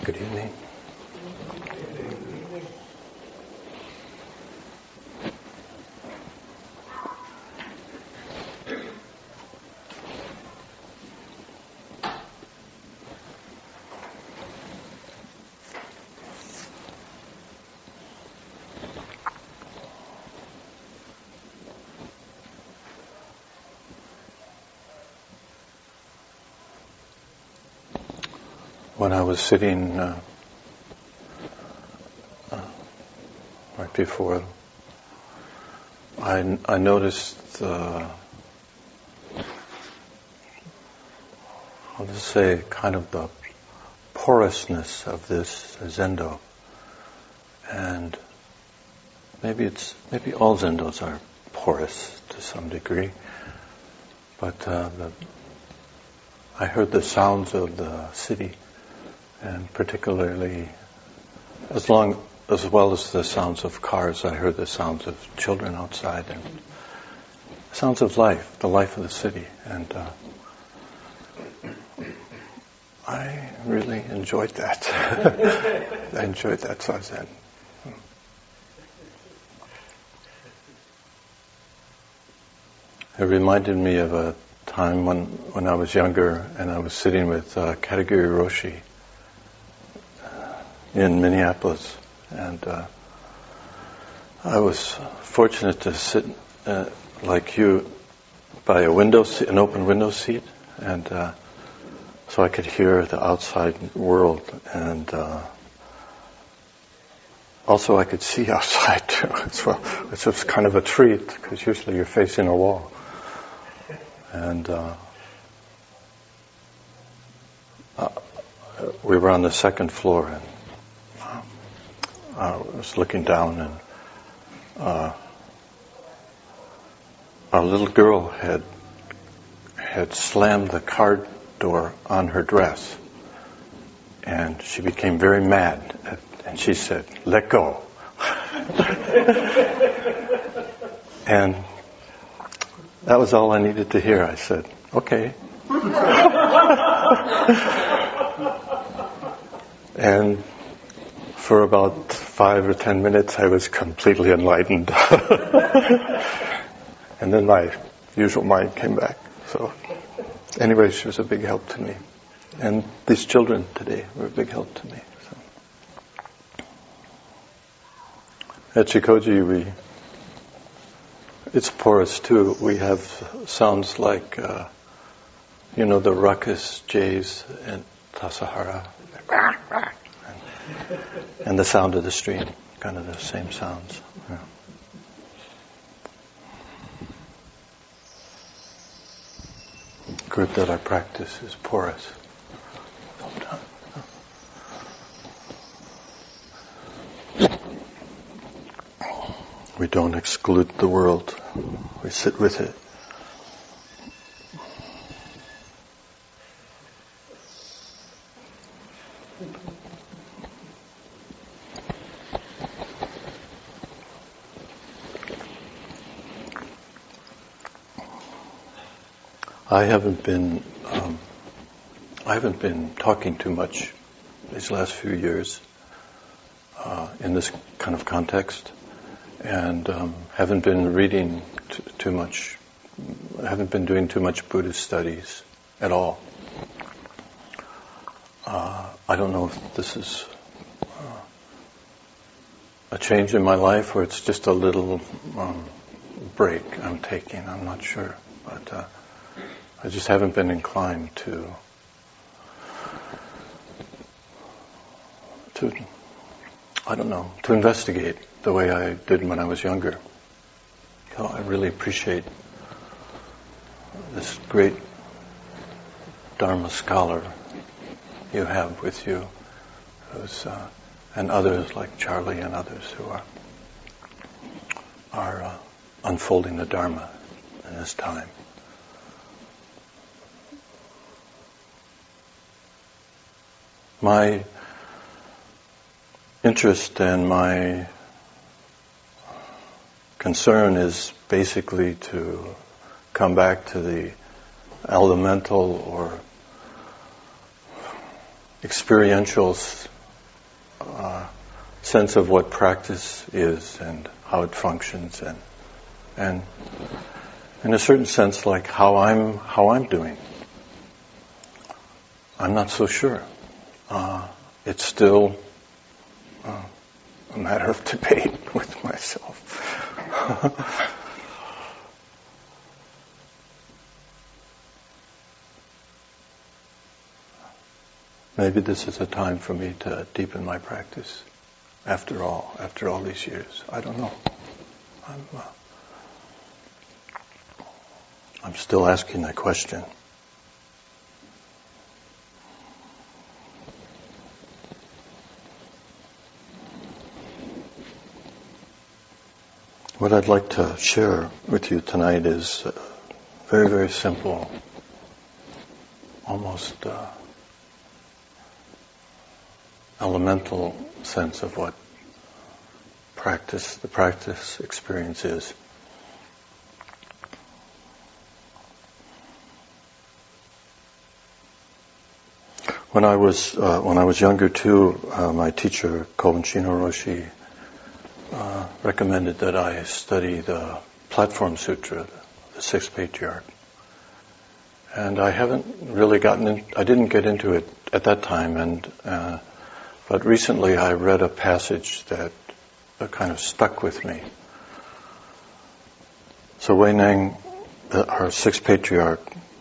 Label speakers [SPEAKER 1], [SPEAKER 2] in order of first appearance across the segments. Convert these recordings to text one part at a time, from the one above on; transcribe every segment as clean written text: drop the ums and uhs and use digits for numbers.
[SPEAKER 1] Good evening. When I was sitting right before, I noticed I'll just say kind of the porousness of this zendo, and maybe all zendos are porous to some degree, but I heard the sounds of the city. And particularly, as well as the sounds of cars, I heard the sounds of children outside and sounds of life, the life of the city. And I really enjoyed that. I enjoyed that zazen. It reminded me of a time when I was younger and I was sitting with Katagiri Roshi in Minneapolis, and I was fortunate to sit like you by an open window seat, and so I could hear the outside world, and also I could see outside too as well, which was kind of a treat because usually you're facing a wall, and we were on the second floor, and I was looking down, and a little girl had slammed the car door on her dress, and she became very mad, and she said, "Let go." And that was all I needed to hear. I said, "Okay." And for about 5 or 10 minutes, I was completely enlightened. And then my usual mind came back. So anyway, she was a big help to me. And these children today were a big help to me. So. At Chikoji, it's porous too. We have sounds like, the ruckus jays and Tassajara. And the sound of the stream, kind of the same sounds. Yeah. Group that I practice is porous. We don't exclude the world. We sit with it. I haven't been talking too much these last few years in this kind of context, and haven't been reading too much. Haven't been doing too much Buddhist studies at all. I don't know if this is a change in my life or it's just a little break I'm taking. I'm not sure, but. I just haven't been inclined to investigate the way I did when I was younger. So I really appreciate this great Dharma scholar you have with you, and others like Charlie and others who are unfolding the Dharma in this time. My interest and my concern is basically to come back to the elemental or experiential sense of what practice is and how it functions, and in a certain sense, like how I'm doing. I'm not so sure. It's still a matter of debate with myself. Maybe this is a time for me to deepen my practice. After all these years, I don't know. I'm still asking that question. What I'd like to share with you tonight is a very, very simple, almost elemental sense of what the practice experience is. When I was younger too, my teacher Kobun Shinno Roshi recommended that I study the Platform Sutra, the Sixth Patriarch, and I haven't really I didn't get into it at that time, but recently I read a passage that kind of stuck with me. So Wei Nang, our Sixth Patriarch,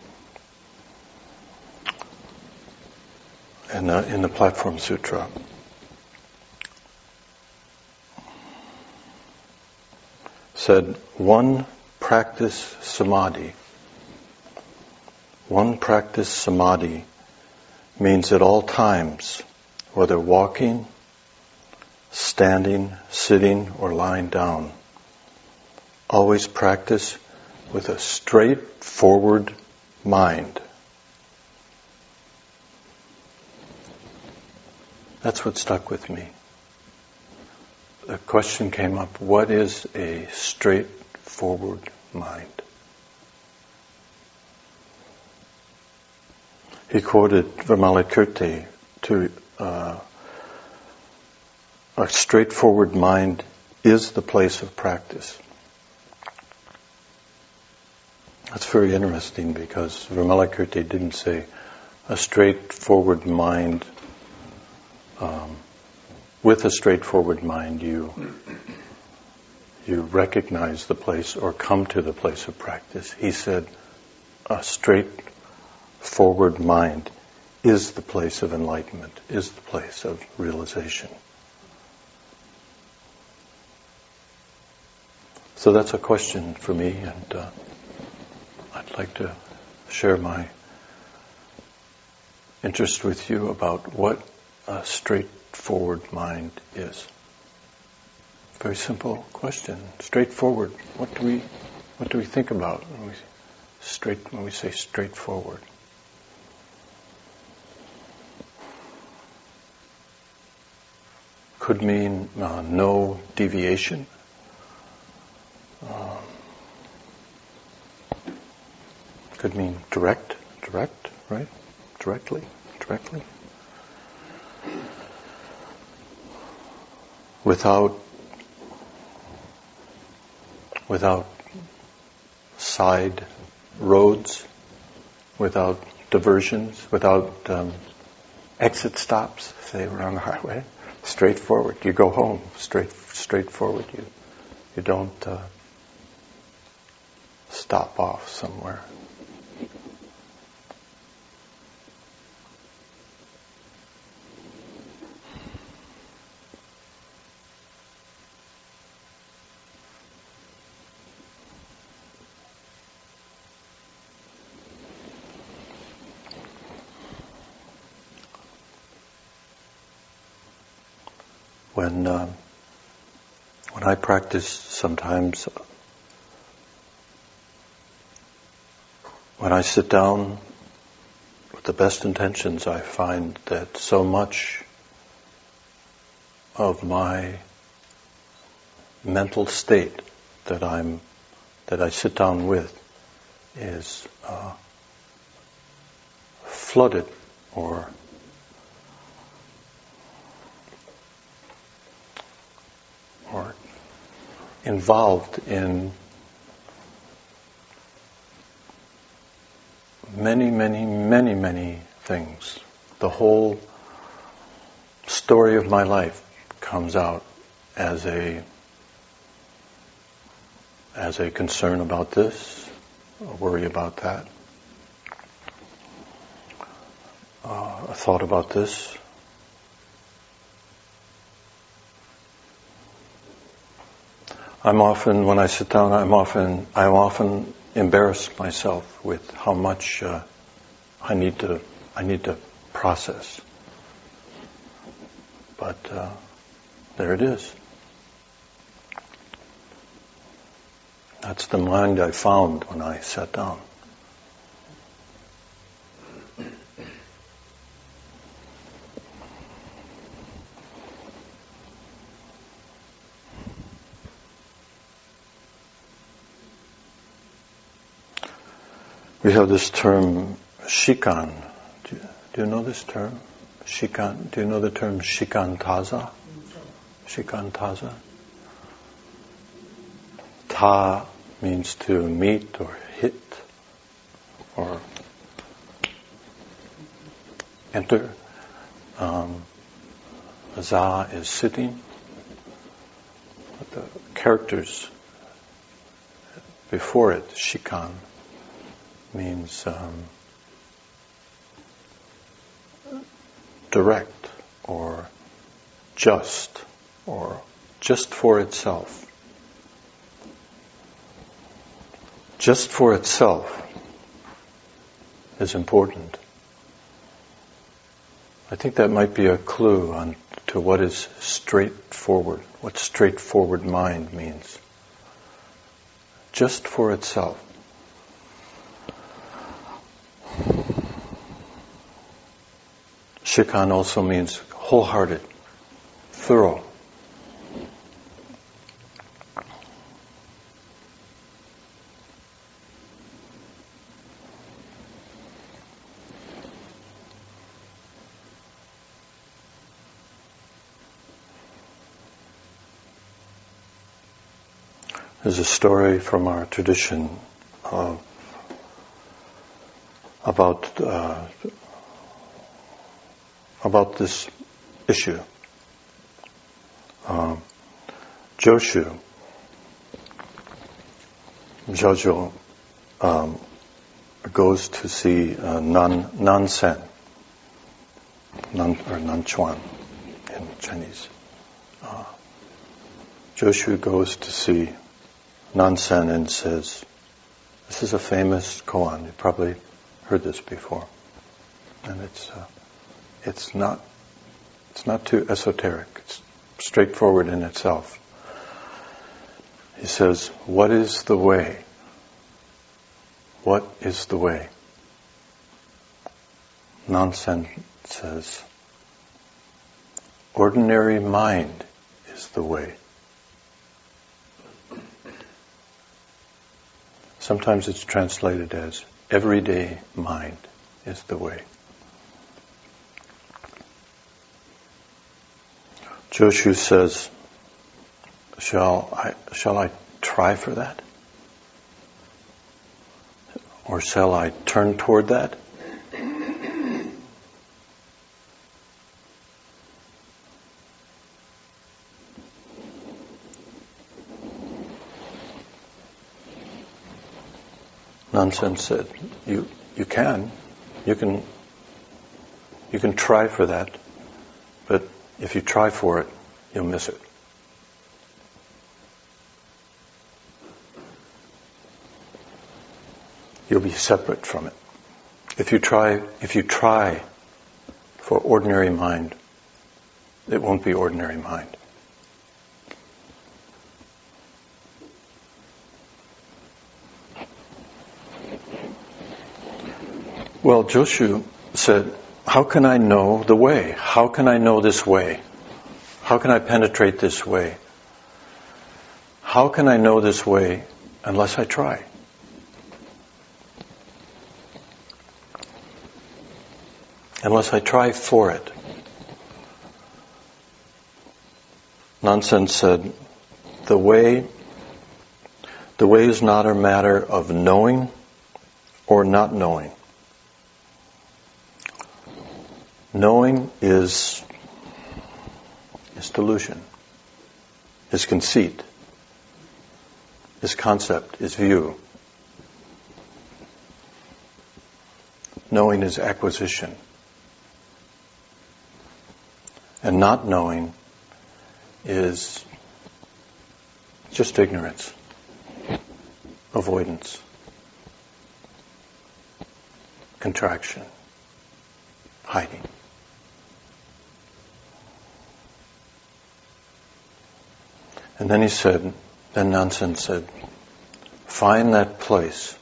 [SPEAKER 1] in the Platform Sutra, said, one practice samadhi means at all times, whether walking, standing, sitting, or lying down, always practice with a straightforward mind. That's what stuck with me. The question came up, what is a straightforward mind? He quoted Vimalakirti a straightforward mind is the place of practice. That's very interesting because Vimalakirti didn't say a straightforward mind. With a straightforward mind, you recognize the place or come to the place of practice. He said, a straightforward mind is the place of enlightenment, is the place of realization. So that's a question for me, and I'd like to share my interest with you about what a straightforward mind is. Very simple question. Straightforward. What do we think about when we say straightforward? Could mean no deviation. Could mean direct, right? Directly. Without side roads, without diversions, without exit stops, say we're on the highway. Straightforward. You go home. Straightforward. You don't stop off somewhere. When I practice, sometimes when I sit down with the best intentions, I find that so much of my mental state that I sit down with is flooded or involved in many, many, many, many things. The whole story of my life comes out as a concern about this, a worry about that, a thought about this. When I sit down, I'm often embarrass myself with how much I need to process. But there it is. That's the mind I found when I sat down. We have this term, shikan. Do you know this term? Shikan. Do you know the term shikantaza? Shikantaza. Ta means to meet or hit or enter. Za is sitting. But the characters before it, shikan, means direct or just for itself. Just for itself is important. I think that might be a clue to what is straightforward, what straightforward mind means. Just for itself. Shikan also means wholehearted, thorough. There's a story from our tradition about this issue. Jojo goes to see Nansen, or Nanchuan in Chinese. Joshu goes to see Nansen and says, this is a famous koan, you've probably heard this before, and it's not too esoteric, it's straightforward in itself. He says, what is the way? What is the way? Nansen says, ordinary mind is the way. Sometimes it's translated as everyday mind is the way. Joshu says, shall I try for that? Or shall I turn toward that? Nansen said, you can try for that, but if you try for it, you'll miss it. You'll be separate from it. If you try for ordinary mind, it won't be ordinary mind. Well, Joshu said, how can I know the way? How can I know this way? How can I penetrate this way? How can I know this way unless I try? Unless I try for it. Nansen said, the way The way is not a matter of knowing or not knowing. Knowing is delusion, is conceit, is concept, is view. Knowing is acquisition. And not knowing is just ignorance, avoidance, contraction, hiding. And then Nansen said, find that place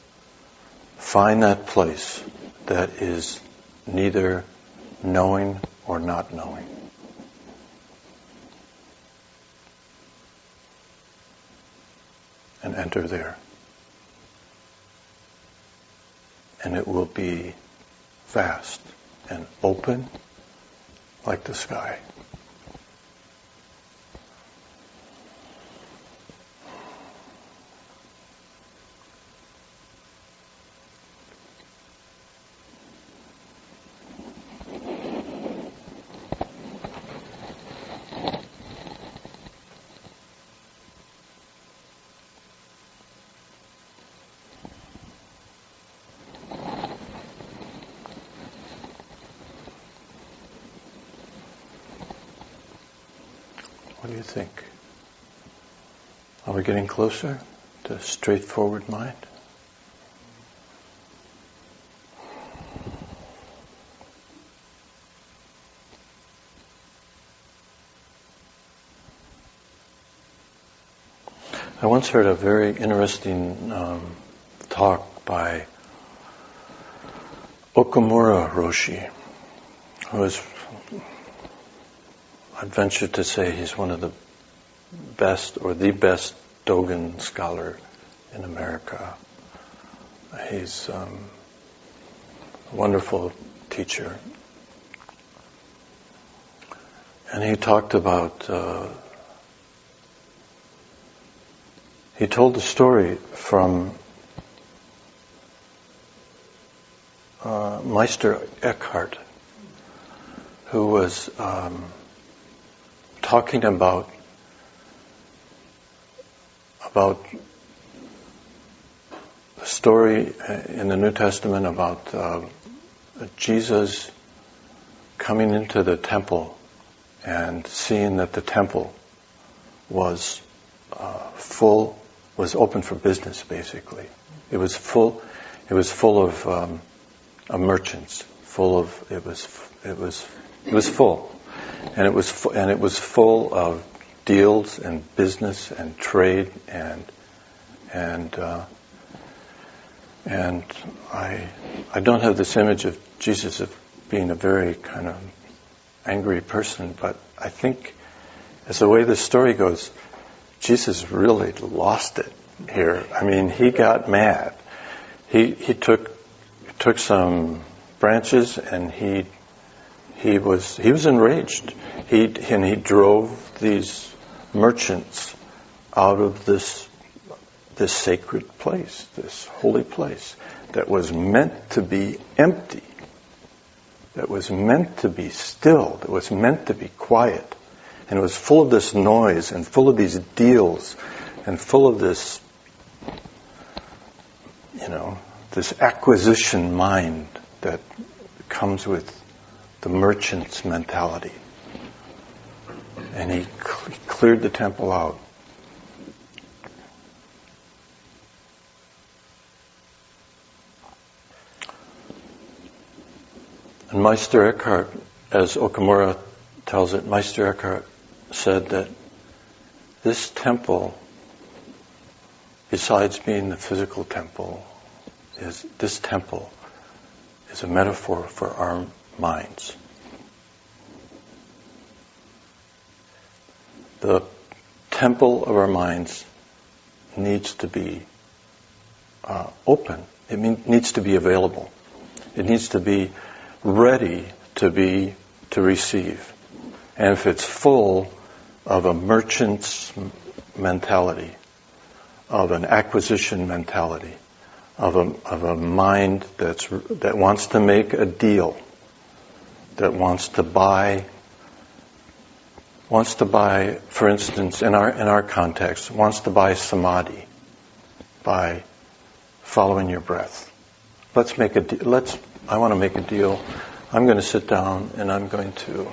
[SPEAKER 1] that is neither knowing or not knowing. And enter there. And it will be vast and open like the sky. What do you think? Are we getting closer to a straightforward mind? I once heard a very interesting talk by Okumura Roshi, who is, I'd venture to say, he's one of the best or the best Dogen scholar in America. He's a wonderful teacher. And he talked about, he told the story from Meister Eckhart, who was talking about a story in the New Testament about Jesus coming into the temple and seeing that the temple was open for business. Basically, it was full of merchants, it was full. And it was full of deals and business and trade and I don't have this image of Jesus of being a very kind of angry person, but I think as the way this story goes, Jesus really lost it here. I mean, he got mad. He took some branches and he was enraged. He drove these merchants out of this sacred place, this holy place that was meant to be empty, that was meant to be still, that was meant to be quiet. And it was full of this noise and full of these deals and full of this, this acquisition mind that comes with the merchant's mentality. And he cleared the temple out. And Meister Eckhart, as Okumura tells it, Meister Eckhart said that this temple, besides being the physical temple, this temple is a metaphor for our minds. The temple of our minds needs to be open. It needs to be available. It needs to be ready to receive. And if it's full of a merchant's mentality, of an acquisition mentality, of a mind that wants to make a deal, that wants to buy, for instance, in our context, wants to buy samadhi by following your breath. I want to make a deal. I'm going to sit down and I'm going to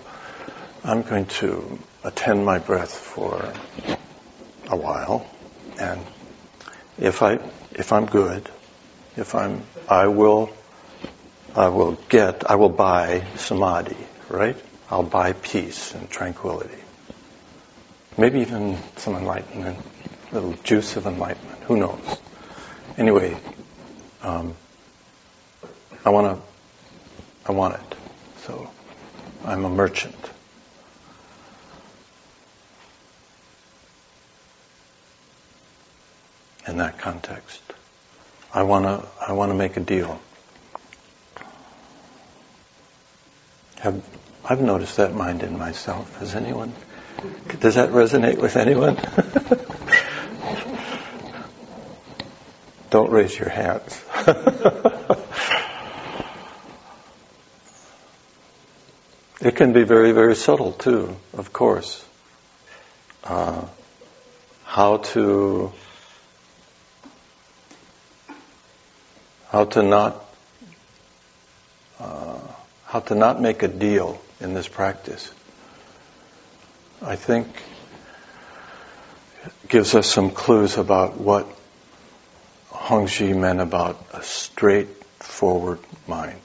[SPEAKER 1] attend my breath for a while, and if I'm good, I will buy samadhi, right? I'll buy peace and tranquility. Maybe even some enlightenment, a little juice of enlightenment. Who knows? Anyway, I want it. So I'm a merchant. In that context, I want to make a deal. I've noticed that mind in myself. Does that resonate with anyone? Don't raise your hands. It can be very, very subtle too, of course. How to not make a deal in this practice, I think gives us some clues about what Hongzhi meant about a straightforward mind.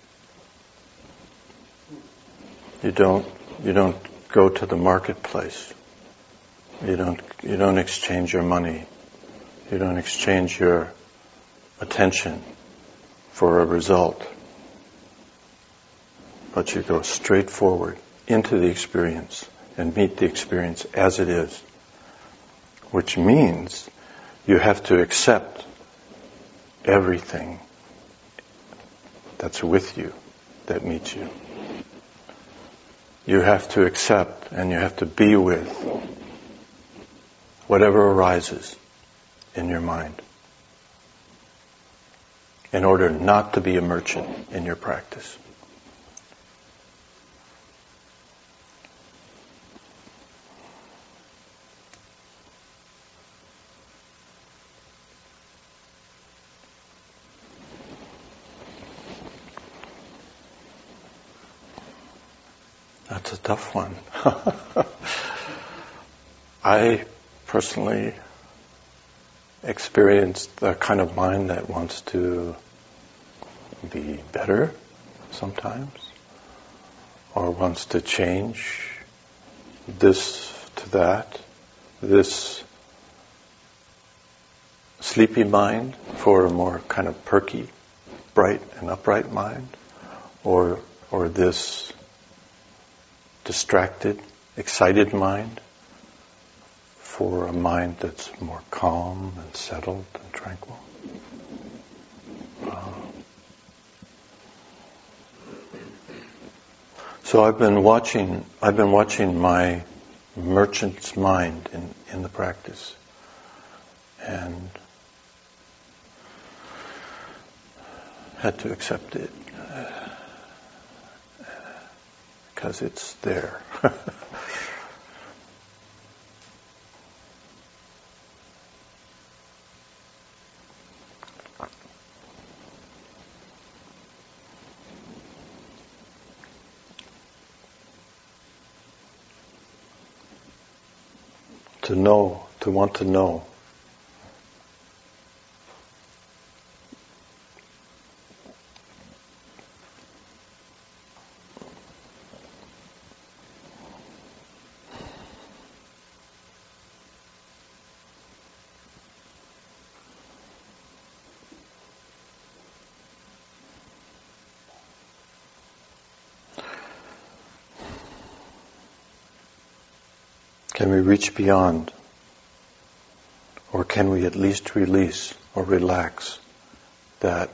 [SPEAKER 1] You don't go to the marketplace. You don't exchange your money. You don't exchange your attention for a result. But you go straight forward into the experience and meet the experience as it is. Which means you have to accept everything that's with you, that meets you. You have to accept and you have to be with whatever arises in your mind in order not to be a merchant in your practice. That's a tough one. I personally experienced the kind of mind that wants to be better sometimes, or wants to change this to that, this sleepy mind for a more kind of perky, bright and upright mind, or this distracted, excited mind for a mind that's more calm and settled and tranquil. So I've been watching my merchant's mind in the practice, and had to accept it because it's there. To want to know. Can we reach beyond? Or can we at least release or relax that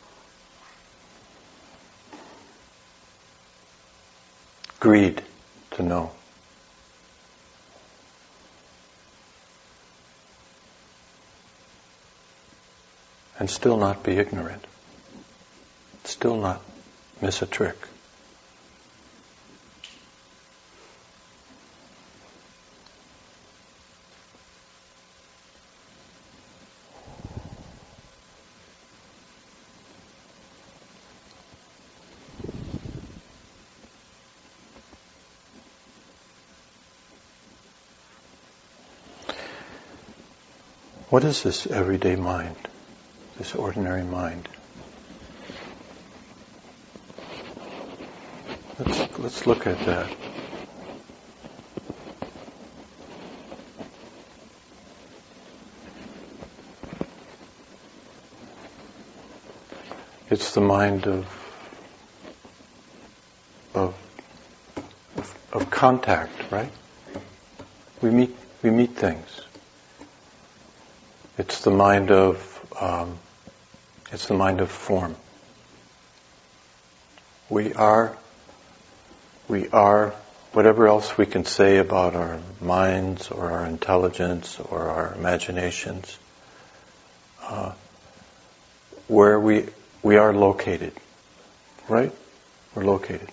[SPEAKER 1] greed to know? and still not be ignorant, still not miss a trick. What is this everyday mind, this ordinary mind? Let's look at that. It's the mind of contact, right? We meet things. It's the mind of form. We are whatever else we can say about our minds or our intelligence or our imaginations. Where we are located, right? We're located.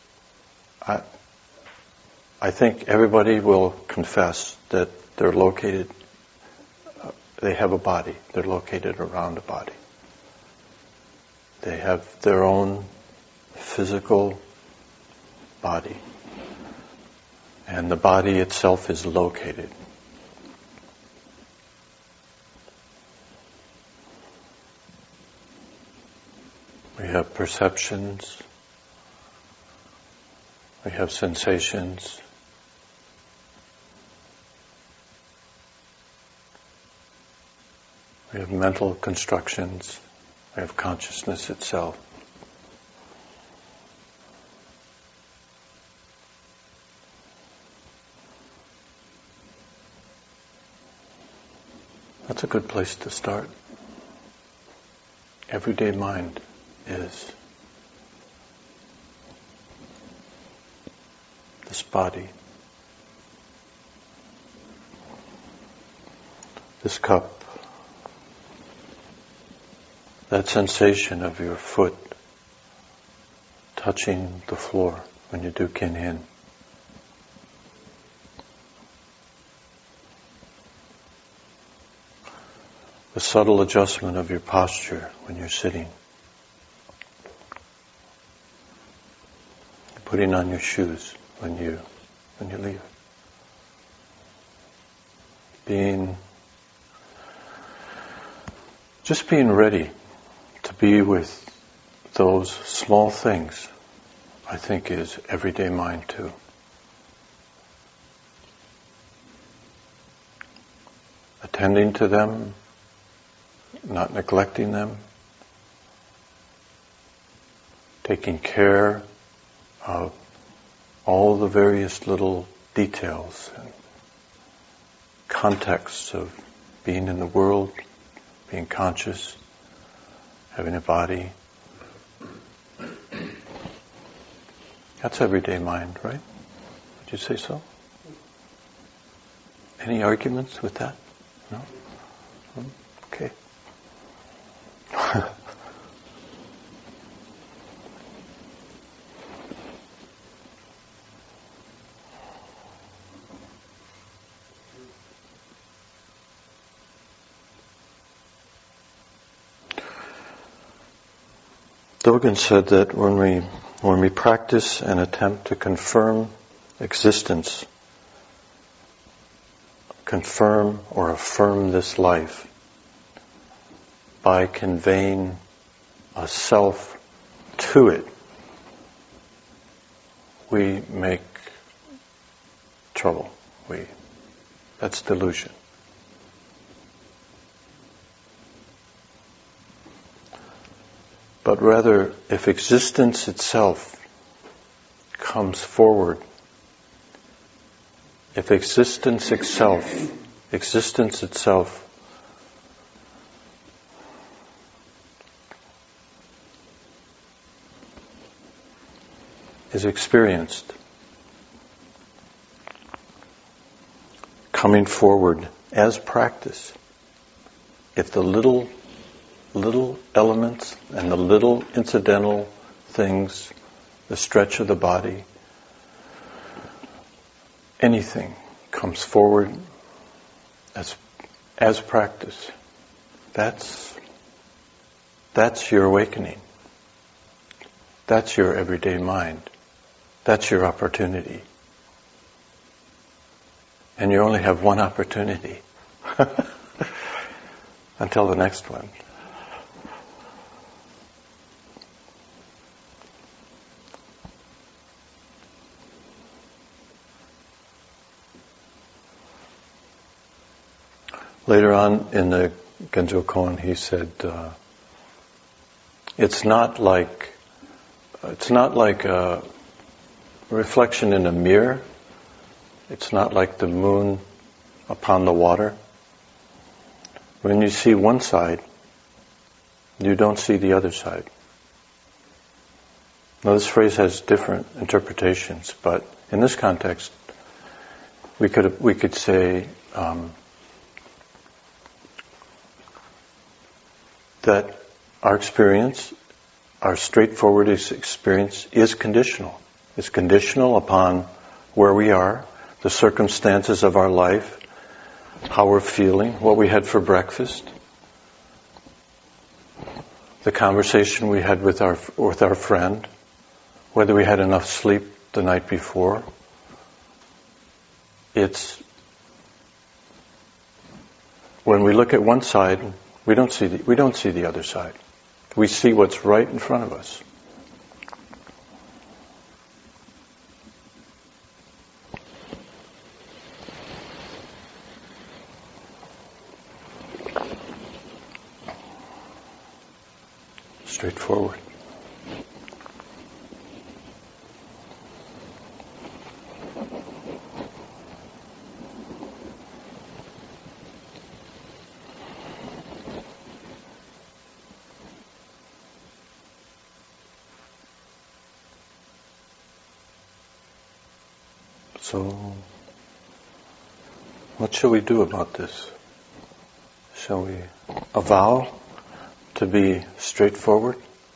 [SPEAKER 1] I think everybody will confess that they're located. They have a body. They're located around a body. They have their own physical body. And the body itself is located. We have perceptions. We have sensations. We have mental constructions. We have consciousness itself. That's a good place to start. Everyday mind is this body, this cup, that sensation of your foot touching the floor when you do kinhin. The subtle adjustment of your posture when you're sitting. Putting on your shoes when you leave. Just being ready to be with those small things, I think, is everyday mind too. Attending to them, not neglecting them, taking care of all the various little details and contexts of being in the world, being conscious, having a body. That's everyday mind, right? Would you say so? Any arguments with that? No? Okay. Dogen said that when we practice and attempt to confirm existence, confirm or affirm this life by conveying a self to it, we make trouble. That's delusion. But rather, if existence itself comes forward, if existence itself is experienced, coming forward as practice, if the little little elements and the little incidental things, the stretch of the body, anything comes forward as practice. That's your awakening. That's your everyday mind. That's your opportunity. And you only have one opportunity until the next one. Later on in the Genjo Koan, he said, it's not like a reflection in a mirror. It's not like the moon upon the water. When you see one side, you don't see the other side. Now, this phrase has different interpretations, but in this context, we could say that our experience, our straightforward experience, is conditional. It's conditional upon where we are, the circumstances of our life, how we're feeling, what we had for breakfast, the conversation we had with our friend, whether we had enough sleep the night before. It's when we look at one side, we don't see the other side. We see what's right in front of us. Straightforward. So, what shall we do about this? Shall we avow to be straightforward?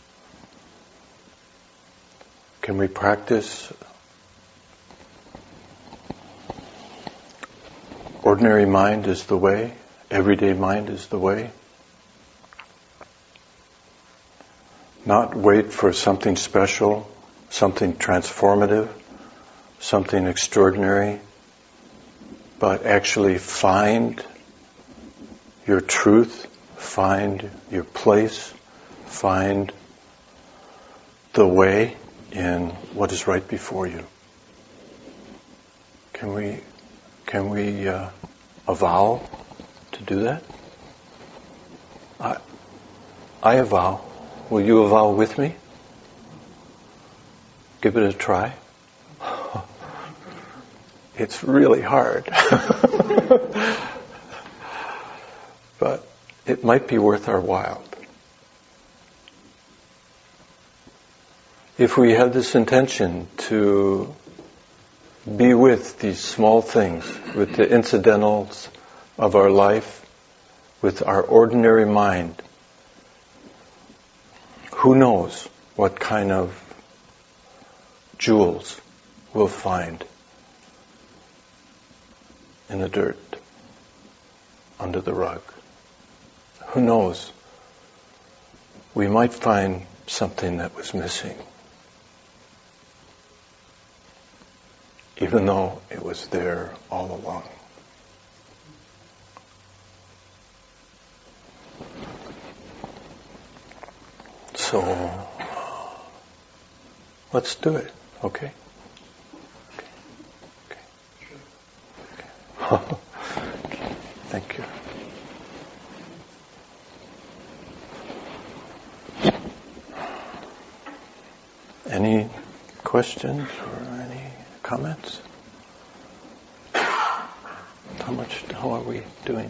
[SPEAKER 1] Can we practice ordinary mind is the way, everyday mind is the way? Not wait for something special, something transformative, something extraordinary, but actually find your truth, find your place, find the way in what is right before you. Can we avow to do that? I avow. Will you avow with me? Give it a try. It's really hard. But it might be worth our while. If we have this intention to be with these small things, with the incidentals of our life, with our ordinary mind, who knows what kind of jewels we'll find in the dirt, under the rug. Who knows? We might find something that was missing, even though it was there all along. So, let's do it, okay? Okay. Thank you. Any questions or any comments? How are we doing?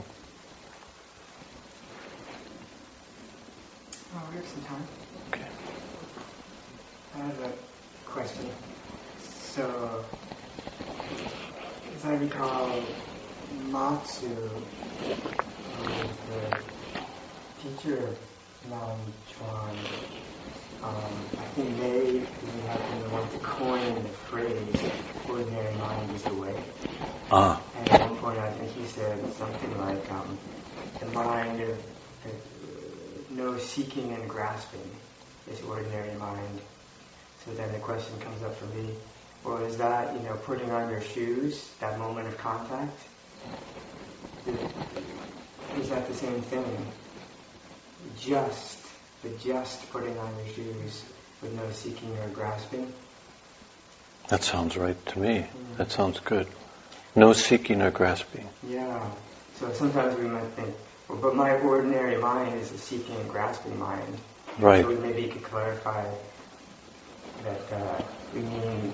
[SPEAKER 2] Oh, we have some time.
[SPEAKER 1] Okay.
[SPEAKER 2] I have a question. So, as I recall, Matsu, the teacher Nam Chuan. I think they have been the one to coin the phrase, ordinary mind is the way. And at one point I think he said something like, the mind of no seeking and grasping is ordinary mind. So then the question comes up for me, well, is that, putting on your shoes, that moment of contact? Is that the same thing? The just putting on your shoes with no seeking or grasping?
[SPEAKER 1] That sounds right to me. Mm. That sounds good. No seeking or grasping.
[SPEAKER 2] Yeah. So sometimes we might think, well, but my ordinary mind is a seeking and grasping mind.
[SPEAKER 1] Right.
[SPEAKER 2] So maybe you could clarify that we mean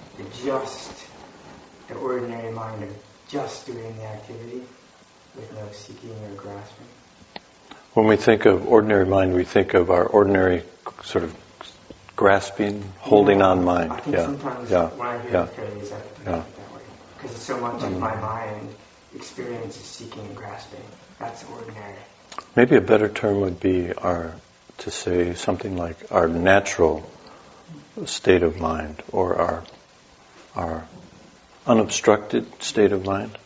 [SPEAKER 2] the ordinary mind of just doing the activity with no seeking or grasping.
[SPEAKER 1] When we think of ordinary mind, we think of our ordinary sort of grasping, holding on mind.
[SPEAKER 2] I think sometimes when I hear the phrase, I think that way. Because so much of my mind experiences seeking and grasping. That's ordinary.
[SPEAKER 1] Maybe a better term would be to say something like our natural state of mind, or our unobstructed state of mind.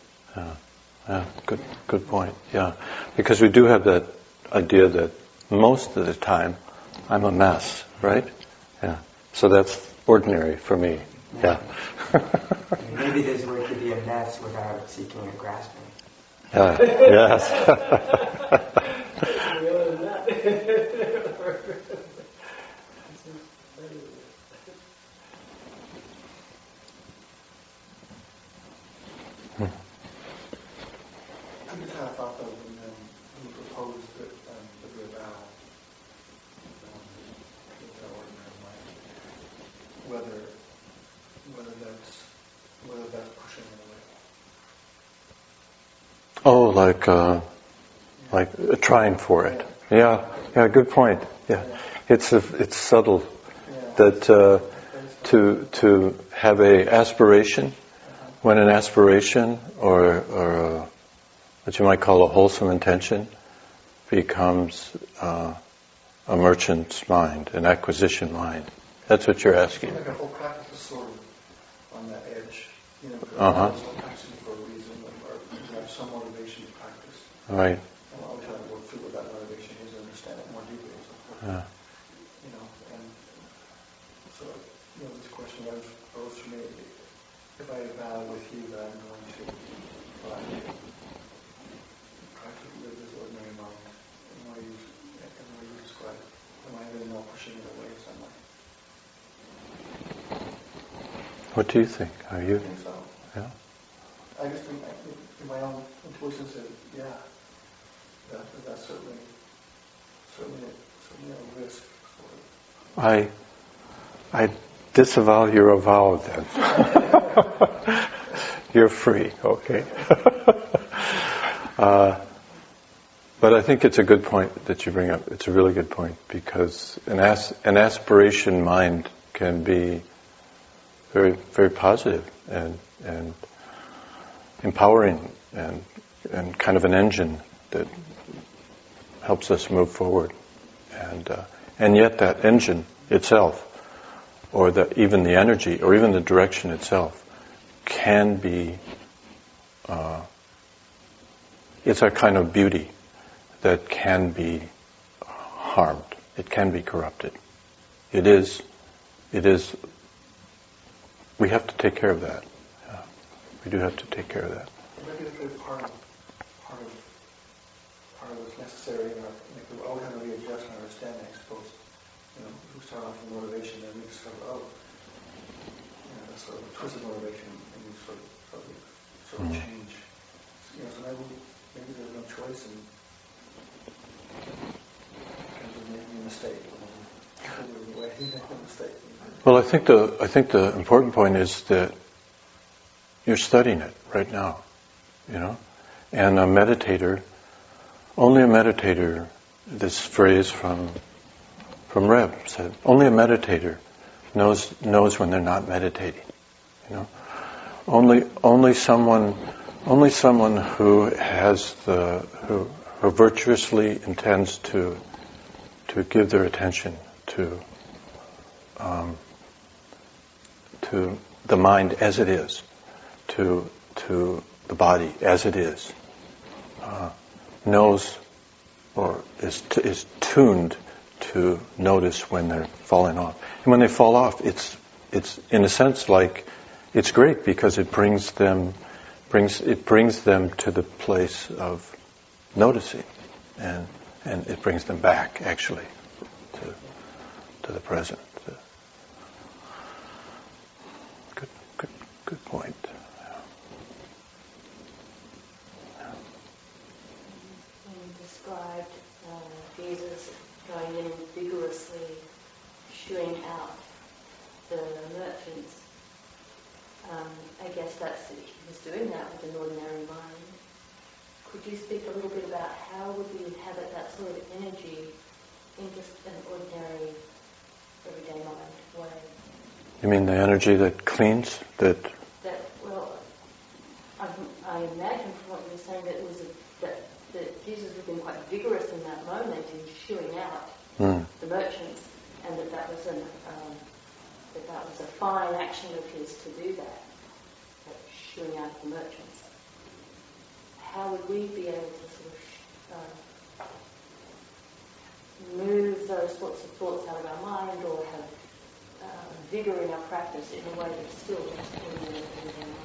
[SPEAKER 1] Good point. Yeah, because we do have that idea that most of the time I'm a mess, right? Yeah. So that's ordinary for me. Yeah.
[SPEAKER 2] Maybe there's a way to be a mess without seeking and grasping.
[SPEAKER 1] Yes.
[SPEAKER 3] I just had a thought though when you proposed that the good vow, the ordinary mind, whether that's pushing it away.
[SPEAKER 1] Oh, like trying for it. Yeah. Good point. Yeah, it's subtle that to have a aspiration, when an aspiration or what you might call a wholesome intention becomes a merchant's mind, an acquisition mind. That's what you're asking.
[SPEAKER 3] Like a whole practice is sort of on that edge. Practicing for a reason, or you have some motivation to practice.
[SPEAKER 1] Right.
[SPEAKER 3] And I'll try to work through what that motivation is and understand it more deeply and so forth. And so, this question arose for me. If I vow with you that I'm going to practice with this ordinary mind, and the way you describe it, am I really not pushing it away in some way?
[SPEAKER 1] What do you think? Are you?
[SPEAKER 3] I think so.
[SPEAKER 1] Yeah.
[SPEAKER 3] I just think, in my own intuition said, that's certainly a risk.
[SPEAKER 1] I disavow your avowal then. You're free, okay? But I think it's a good point that you bring up. It's a really good point, because an aspiration mind can be very, very positive and empowering and kind of an engine that helps us move forward. And yet that engine itself, or even the energy, or even the direction itself, can be, it's a kind of beauty that can be harmed. It can be corrupted. It is, we have to take care of that. Yeah. We do have to take care of that.
[SPEAKER 3] Maybe it's a part of what's necessary in our, we always have to readjust our understanding, I suppose. We start off with motivation, then we discover, that's sort of a twisted motivation, and we sort of change. So maybe there's no choice in terms of making a mistake.
[SPEAKER 1] Well, I think the important point is that you're studying it right now, and a meditator, only a meditator, this phrase from Reb said, only a meditator knows when they're not meditating. Only someone who has who virtuously intends to give their attention to the mind as it is, to the body as it is, knows or is tuned to notice when they're falling off. And when they fall off, it's in a sense like it's great because it brings them to the place of noticing, and it brings them back actually to the present. Good point.
[SPEAKER 4] You described Jesus going in and vigorously shooing out the merchants. I guess he was doing that with an ordinary mind. Could you speak a little bit about how would we inhabit that sort of energy in just an ordinary, everyday mind way?
[SPEAKER 1] You mean the energy that cleans, that?
[SPEAKER 4] I imagine from what you were saying that Jesus would have been quite vigorous in that moment in shooing out the merchants, and that was a fine action of his to do that shooing out the merchants. How would we be able to sort of move those sorts of thoughts out of our mind, or have vigor in our practice in a way that's still just ordinary everyday mind?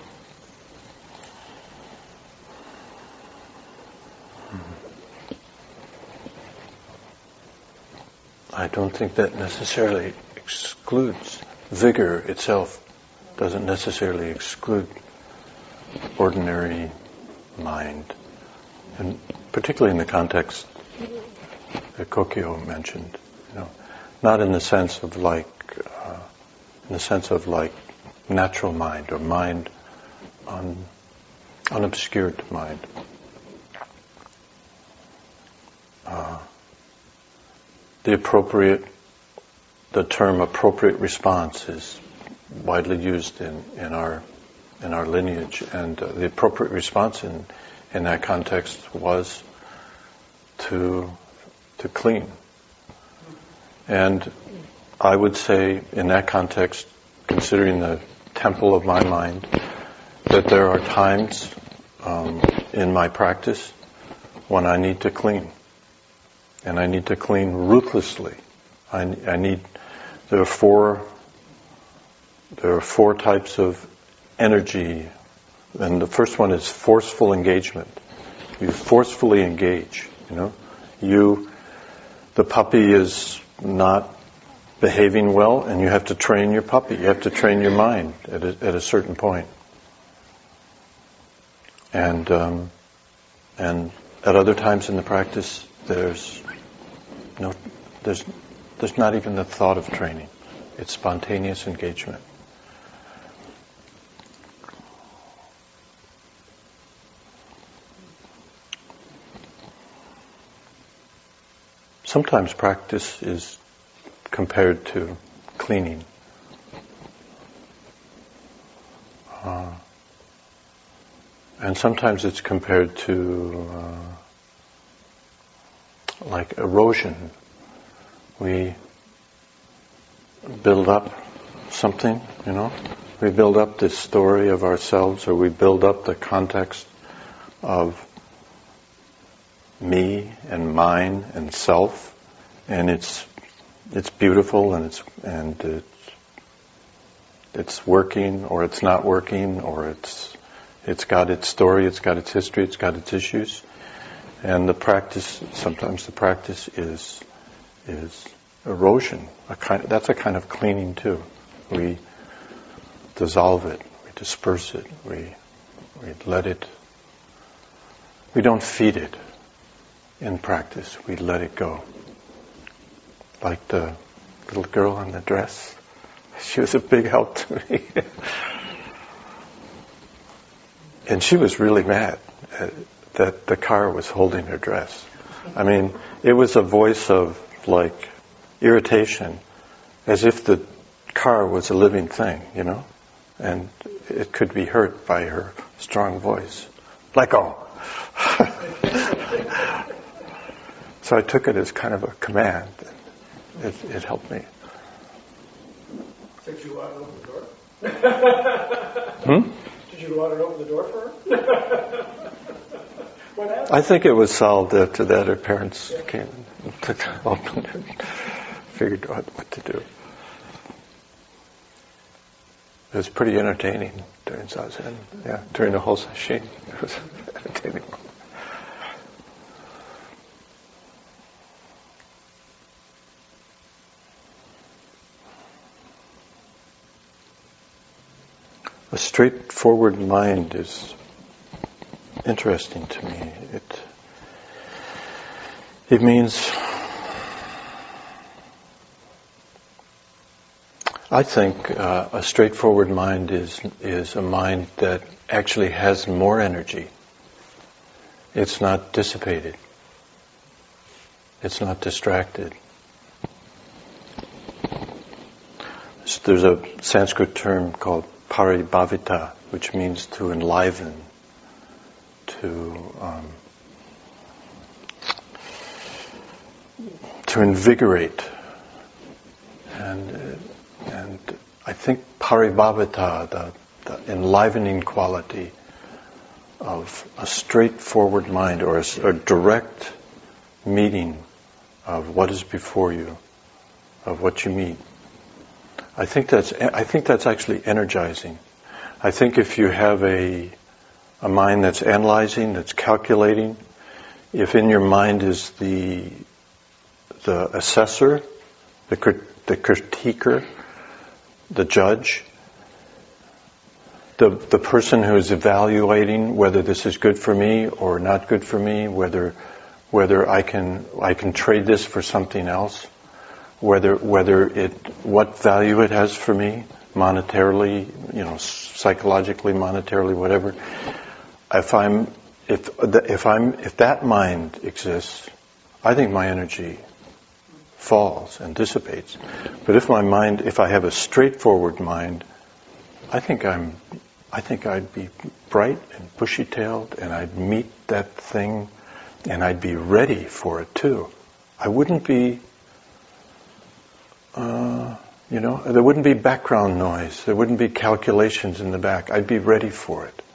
[SPEAKER 1] I don't think that necessarily excludes vigor itself. Doesn't necessarily exclude ordinary mind, and particularly in the context that Kokyo mentioned, not in the sense of natural mind or mind unobscured mind. The term appropriate response is widely used in our lineage, and the appropriate response in that context was to clean. And I would say in that context, considering the temple of my mind, that there are times in my practice when I need to clean. And I need to clean ruthlessly. There are four types of energy, and the first one is forceful engagement. You forcefully engage. The puppy is not behaving well, and you have to train your puppy. You have to train your mind at a certain point. And at other times in the practice, there's not even the thought of training. It's spontaneous engagement. Sometimes practice is compared to cleaning. And sometimes it's compared to like erosion. We build up something, we build up this story of ourselves, or we build up the context of me and mine and self, and it's beautiful, and it's working, or it's not working, or it's got its story, it's got its history, it's got its issues. And sometimes the practice is erosion. That's a kind of cleaning too. We dissolve it, we disperse it, we let it. We don't feed it in practice. We let it go. Like the little girl in the dress. She was a big help to me. And she was really mad that the car was holding her dress. I mean, it was a voice of like irritation, as if the car was a living thing, and it could be hurt by her strong voice. Let go. So I took it as kind of a command. it helped me.
[SPEAKER 5] Did you go out and open the door? Did you go out and open the door for her? What happened?
[SPEAKER 1] I think it was solved after that. Her parents came and opened it and figured out what to do. It was pretty entertaining during Zazen. Yeah, during the whole session. It was entertaining. A straightforward mind is interesting to me. It means, I think a straightforward mind is a mind that actually has more energy. It's not dissipated. It's not distracted. There's a Sanskrit term called paribhavita, which means to enliven, to invigorate, and I think paribhavita, the enlivening quality of a straightforward mind, or a direct meeting of what is before you, of what you meet. I think that's actually energizing. I think if you have a mind that's analyzing, that's calculating, if in your mind is the assessor, the critiquer, the judge, the person who is evaluating whether this is good for me or not good for me, whether I can trade this for something else, what value it has for me, monetarily, psychologically, monetarily, whatever. If that mind exists, I think my energy falls and dissipates. But if I have a straightforward mind, I think I'd be bright and bushy-tailed, and I'd meet that thing, and I'd be ready for it too. I wouldn't be, there wouldn't be background noise. There wouldn't be calculations in the back. I'd be ready for it.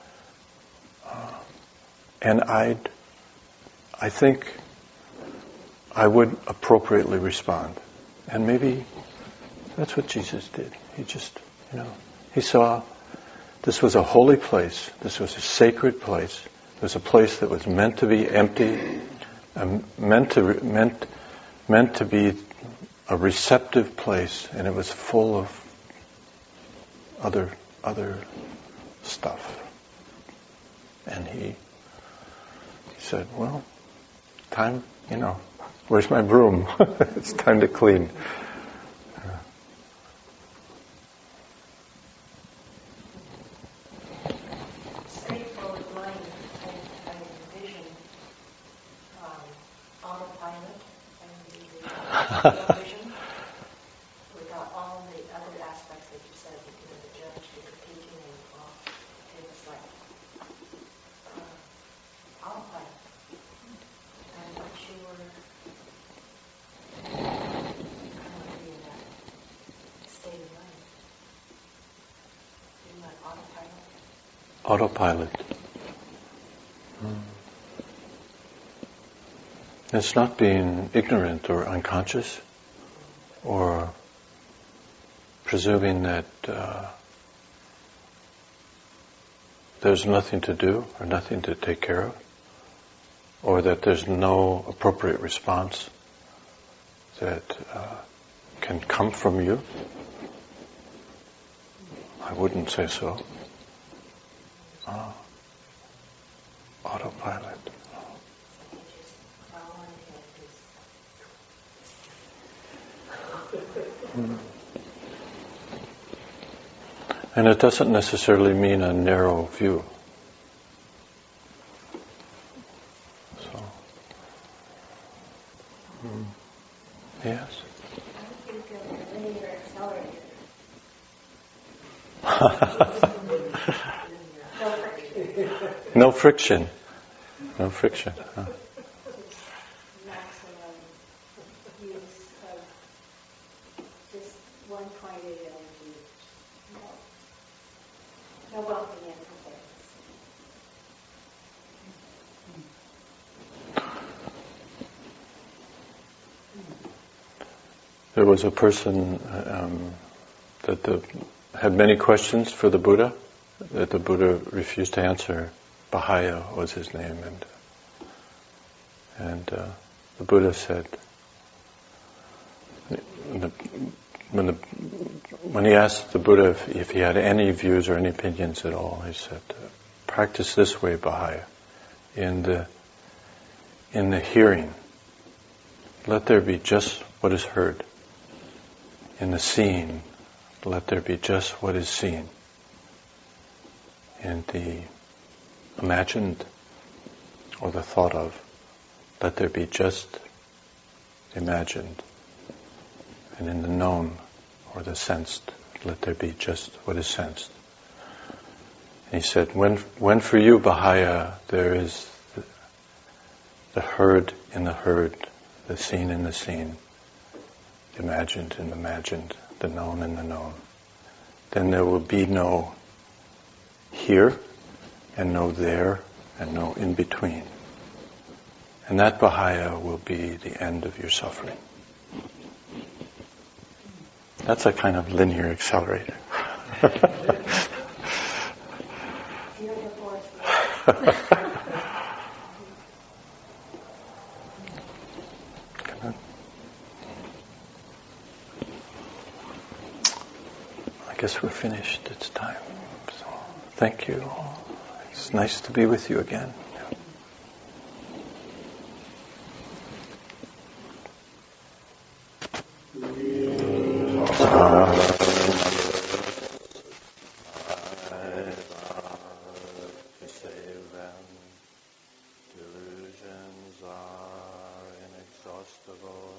[SPEAKER 1] And I think I would appropriately respond. And maybe that's what Jesus did. He just, he saw this was a holy place. This was a sacred place. It was a place that was meant to be empty, meant to be a receptive place, and it was full of other stuff. And he said, well, time, where's my broom? It's time to clean.
[SPEAKER 4] Straightforward mind, I envision autopilot and the vision without all the other aspects that you said, the judge, the critiquing, and it was like autopilot. I'm not sure kind of be in that state of mind. In that autopilot.
[SPEAKER 1] It's not being ignorant or unconscious, or presuming that there's nothing to do or nothing to take care of, or that there's no appropriate response that can come from you. I wouldn't say so. Autopilot. And it doesn't necessarily mean a narrow view. So, yes.
[SPEAKER 4] I think of a linear accelerator.
[SPEAKER 1] No friction. No friction.
[SPEAKER 4] Maximum use of You're welcome, yes, okay.
[SPEAKER 1] There was a person that had many questions for the Buddha, that the Buddha refused to answer. Bahaya was his name, and the Buddha said, when he asked the Buddha if he had any views or any opinions at all, he said, practice this way, Bahaya. In the hearing, let there be just what is heard. In the seeing, let there be just what is seen. In the imagined or the thought of, let there be just imagined. And in the known or the sensed, let there be just what is sensed. And he said, when for you, Bahaya, there is the heard in the heard, the seen in the seen, the imagined in the imagined, the known in the known, then there will be no here and no there and no in between. And that Bahaya will be the end of your suffering. That's a kind of linear accelerator. I guess we're finished. It's time. So, thank you. It's nice to be with you again. Delusions are inexhaustible.